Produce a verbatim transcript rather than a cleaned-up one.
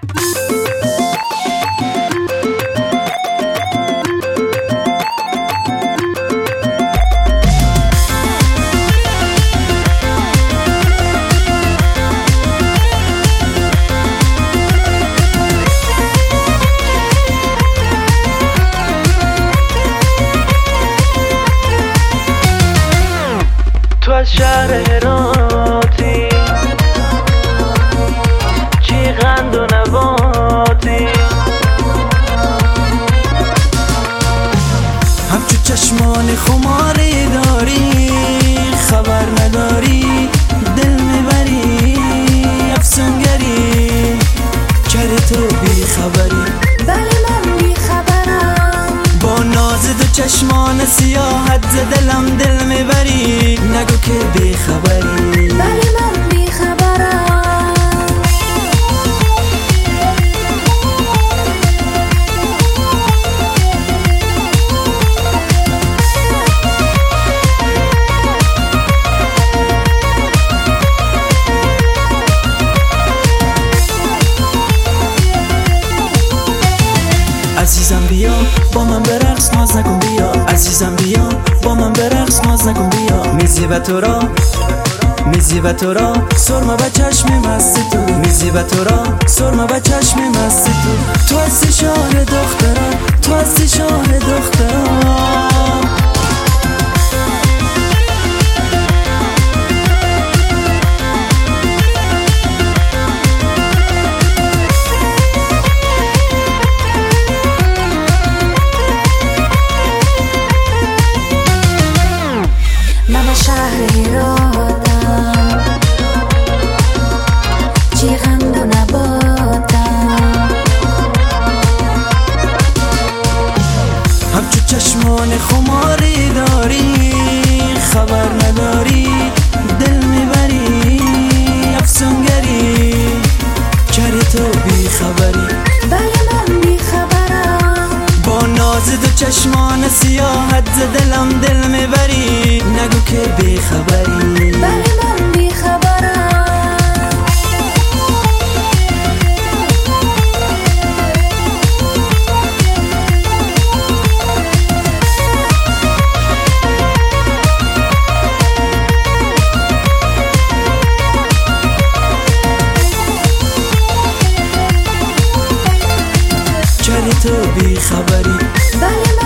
تو از شهر هراتی، چی قند و نباتی، همچو چشمان خماری داری، خبر نداری دل میبری، افسونگری کرده تو بی خبری. بله من بی خبرم، با ناز دو چشمان سیاحت ز دلم دل میبری، نگو که بی خبری. بله من بی خبرم. عزیزم بیا با من برقص ناز نکن، بیا عزیزم بیا با من برقص ناز نکن، بیا میزیبه تو را میزیبه تو را سرمه به چشم مست تو، میزیبه تو را سرمه به چشم مست تو. تو هستی شاه دخترم، تو هستی شاه دخترم. من شهر هراتم، چی غند و نباتم، همچو چشمان خماری داری، خبر نداری دل میبری، افسونگری کردی تو بی خبری. بله من بی خبرم، با ناز دو چشمان سیاحت ز دلم دل میبری، نگو که بی خبری. بله من بی خبرم. کردی تو بی خبری. بله